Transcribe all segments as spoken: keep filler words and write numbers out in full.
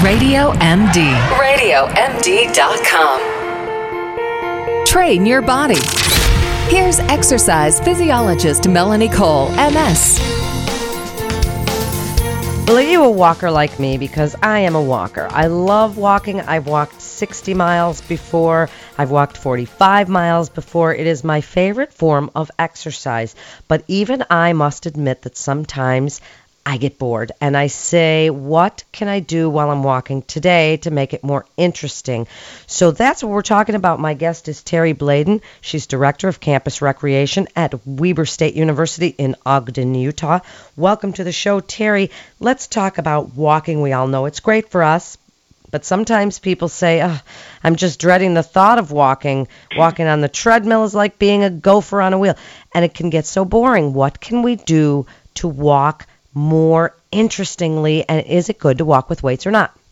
Radio M D. radio M D dot com. Train your body. Here's exercise physiologist Melanie Cole, M S. Well, are you a walker like me? Because I am a walker. I love walking. I've walked sixty miles before. I've walked forty-five miles before. It is my favorite form of exercise. But even I must admit that sometimes I get bored and I say, what can I do while I'm walking today to make it more interesting? So that's what we're talking about. My guest is Terry Bladen. She's Director of Campus Recreation at Weber State University in Ogden, Utah. Welcome to the show, Terry. Let's talk about walking. We all know it's great for us, but sometimes people say, oh, I'm just dreading the thought of walking. Walking on the treadmill is like being a gopher on a wheel, and it can get so boring. What can we do to walk more interestingly, and is it good to walk with weights or not?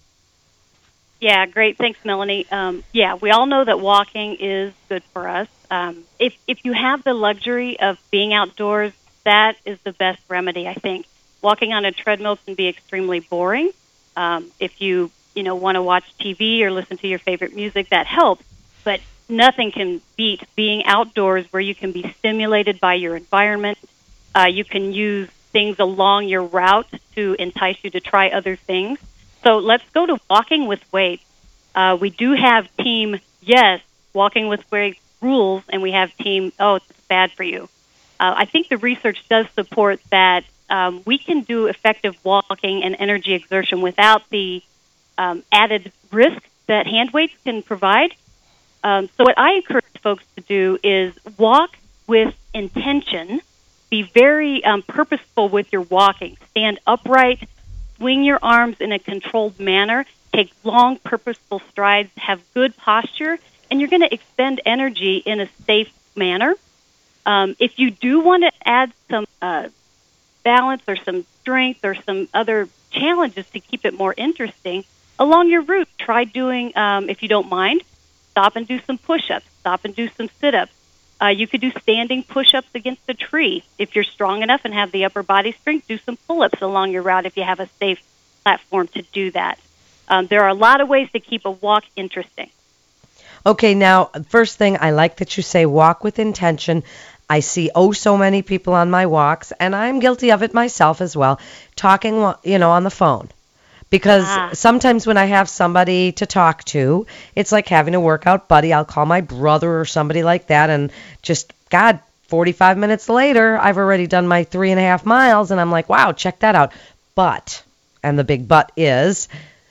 Yeah, great. Thanks, Melanie. Um, yeah, we all know that walking is good for us. Um, if if you have the luxury of being outdoors, that is the best remedy, I think. Walking on a treadmill can be extremely boring. Um, if you you know want to watch T V or listen to your favorite music, that helps. But nothing can beat being outdoors, where you can be stimulated by your environment. Uh, you can use things along your route to entice you to try other things. So let's go to walking with weights. Uh, we do have team, yes, walking with weights rules, and we have team, oh, it's bad for you. Uh, I think the research does support that um, we can do effective walking and energy exertion without the um, added risk that hand weights can provide. Um, so what I encourage folks to do is walk with intention. Be very um, purposeful with your walking. Stand upright, swing your arms in a controlled manner, take long, purposeful strides, have good posture, and you're going to expend energy in a safe manner. Um, if you do want to add some uh, balance or some strength or some other challenges to keep it more interesting, along your route, try doing, um, if you don't mind, stop and do some push-ups, stop and do some sit-ups. Uh, you could do standing push-ups against a tree. If you're strong enough and have the upper body strength, do some pull-ups along your route if you have a safe platform to do that. Um, there are a lot of ways to keep a walk interesting. Okay, now, first thing, I like that you say walk with intention. I see oh so many people on my walks, and I'm guilty of it myself as well, talking, you know, on the phone. Because ah. sometimes when I have somebody to talk to, it's like having a workout buddy. I'll call my brother or somebody like that, and just, God, forty-five minutes later, I've already done my three and a half miles, and I'm like, wow, check that out. But, and the big but is,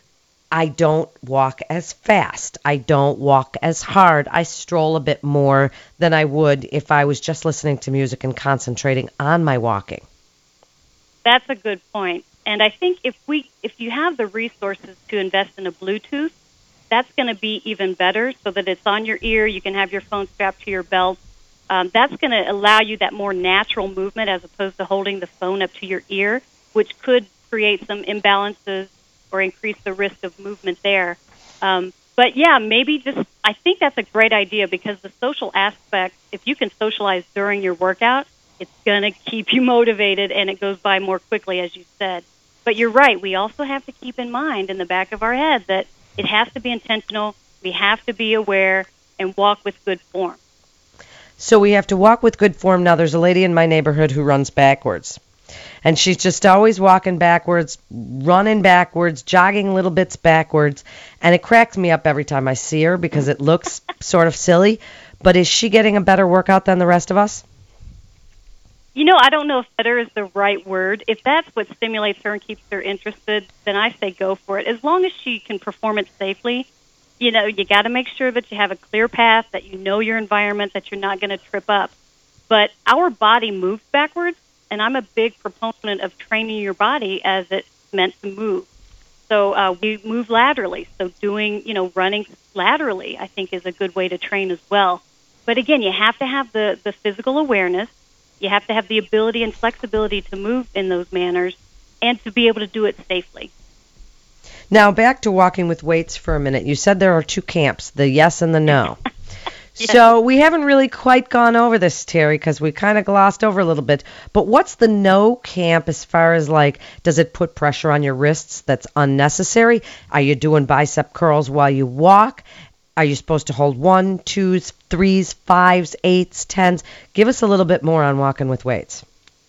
I don't walk as fast. I don't walk as hard. I stroll a bit more than I would if I was just listening to music and concentrating on my walking. That's a good point. And I think if we, if you have the resources to invest in a Bluetooth, that's going to be even better, so that it's on your ear. You can have your phone strapped to your belt. Um, that's going to allow you that more natural movement as opposed to holding the phone up to your ear, which could create some imbalances or increase the risk of movement there. Um, but yeah, maybe just, I think that's a great idea, because the social aspect, if you can socialize during your workout, it's going to keep you motivated, and it goes by more quickly, as you said. But you're right. We also have to keep in mind in the back of our head that it has to be intentional. We have to be aware and walk with good form. So we have to walk with good form. Now, there's a lady in my neighborhood who runs backwards. And she's just always walking backwards, running backwards, jogging little bits backwards. And it cracks me up every time I see her, because it looks sort of silly. But is she getting a better workout than the rest of us? You know, I don't know if better is the right word. If that's what stimulates her and keeps her interested, then I say go for it. As long as she can perform it safely, you know, you got to make sure that you have a clear path, that you know your environment, that you're not going to trip up. But our body moves backwards, and I'm a big proponent of training your body as it's meant to move. So uh, we move laterally. So doing, you know, running laterally, I think, is a good way to train as well. But again, you have to have the, the physical awareness. You have to have the ability and flexibility to move in those manners and to be able to do it safely. Now, back to walking with weights for a minute. You said there are two camps, the yes and the no. Yes. So we haven't really quite gone over this, Terry, because we kind of glossed over a little bit. But what's the no camp as far as, like, does it put pressure on your wrists that's unnecessary? Are you doing bicep curls while you walk? Are you supposed to hold one, twos, threes, fives, eights, tens? Give us a little bit more on walking with weights.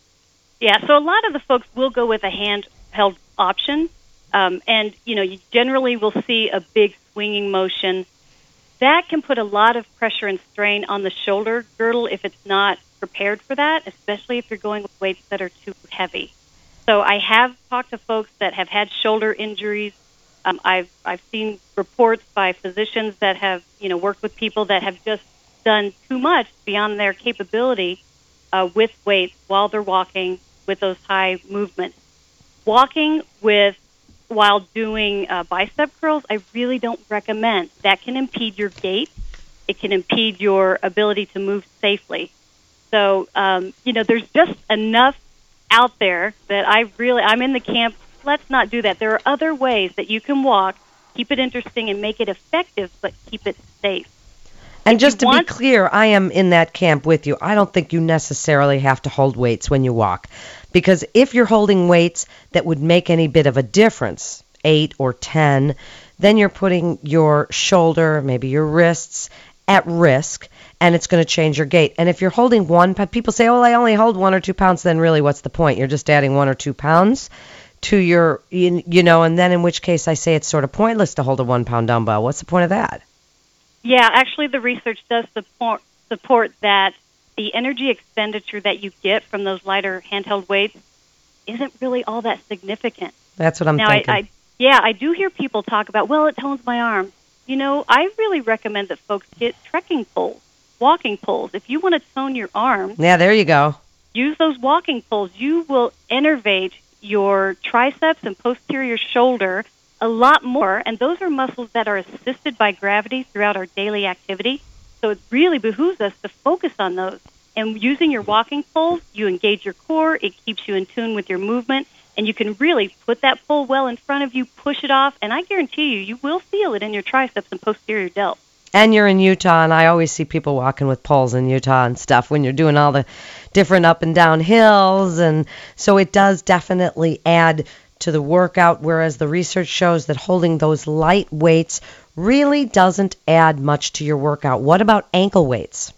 Yeah, so a lot of the folks will go with a handheld option. Um, and, you know, you generally will see a big swinging motion. That can put a lot of pressure and strain on the shoulder girdle if it's not prepared for that, especially if you're going with weights that are too heavy. So I have talked to folks that have had shoulder injuries. Um, I've I've seen reports by physicians that have, you know, worked with people that have just done too much beyond their capability uh, with weights while they're walking with those high movements. Walking with while doing uh, bicep curls, I really don't recommend. That can impede your gait. It can impede your ability to move safely. So, um, you know, there's just enough out there that I really, I'm in the camp, let's not do that. There are other ways that you can walk, keep it interesting, and make it effective, but keep it safe. And If just you to want- be clear, I am in that camp with you. I don't think you necessarily have to hold weights when you walk. Because if you're holding weights that would make any bit of a difference, eight or ten, then you're putting your shoulder, maybe your wrists, at risk, and it's going to change your gait. And if you're holding one, people say, oh, I only hold one or two pounds, then really what's the point? You're just adding one or two pounds to your, you, you know, and then in which case I say it's sort of pointless to hold a one-pound dumbbell. What's the point of that? Yeah, actually the research does support, support that the energy expenditure that you get from those lighter handheld weights isn't really all that significant. That's what I'm now, thinking. I, I, yeah, I do hear people talk about, well, it tones my arms. You know, I really recommend that folks get trekking poles, walking poles. If you want to tone your arms, yeah, there you go. use those walking poles. You will innervate your triceps and posterior shoulder a lot more, and those are muscles that are assisted by gravity throughout our daily activity. So it really behooves us to focus on those. And using your walking poles, you engage your core, it keeps you in tune with your movement, and you can really put that pole well in front of you, push it off, and I guarantee you, you will feel it in your triceps and posterior delt. And you're in Utah, and I always see people walking with poles in Utah and stuff when you're doing all the different up and down hills, and so it does definitely add to the workout, whereas the research shows that holding those light weights really doesn't add much to your workout. What about ankle weights?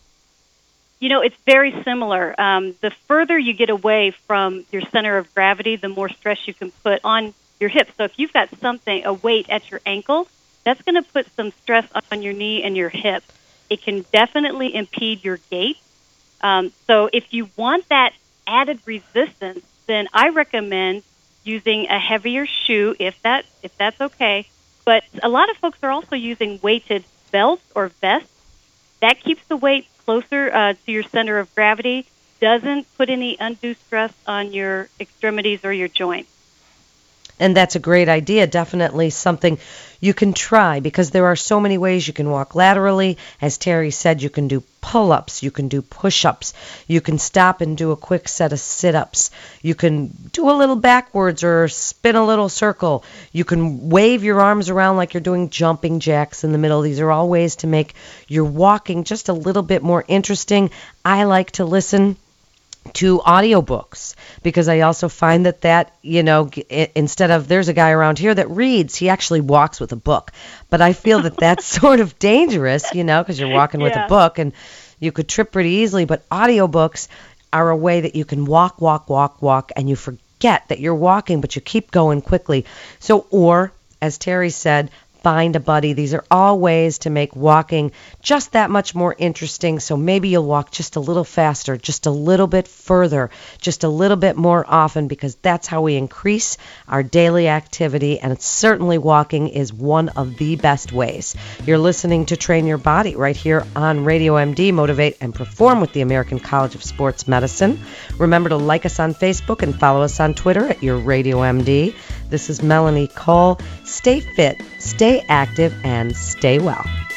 You know, it's very similar. Um, the further you get away from your center of gravity, the more stress you can put on your hips. So if you've got something, a weight at your ankle, that's going to put some stress on your knee and your hip. It can definitely impede your gait. Um, so if you want that added resistance, then I recommend using a heavier shoe if that if that's okay. But a lot of folks are also using weighted belts or vests. That keeps the weight closer uh, to your center of gravity, doesn't put any undue stress on your extremities or your joints. And that's a great idea, definitely something you can try, because there are so many ways you can walk laterally. As Terry said, you can do pull-ups, you can do push-ups, you can stop and do a quick set of sit-ups, you can do a little backwards or spin a little circle, you can wave your arms around like you're doing jumping jacks in the middle. These are all ways to make your walking just a little bit more interesting. I like to listen to audiobooks, because I also find that that, you know, instead of, there's a guy around here that reads, he actually walks with a book. But I feel that that's sort of dangerous, you know, because you're walking with Yeah. a book and you could trip pretty easily. But audiobooks are a way that you can walk, walk, walk, walk, and you forget that you're walking, but you keep going quickly. So, or, as Terry said, find a buddy. These are all ways to make walking just that much more interesting. So maybe you'll walk just a little faster, just a little bit further, just a little bit more often, because that's how we increase our daily activity. And it's certainly walking is one of the best ways. You're listening to Train Your Body right here on Radio M D, Motivate and Perform with the American College of Sports Medicine. Remember to like us on Facebook and follow us on Twitter at Your Radio M D. This is Melanie Cole. Stay fit, stay active, and stay well.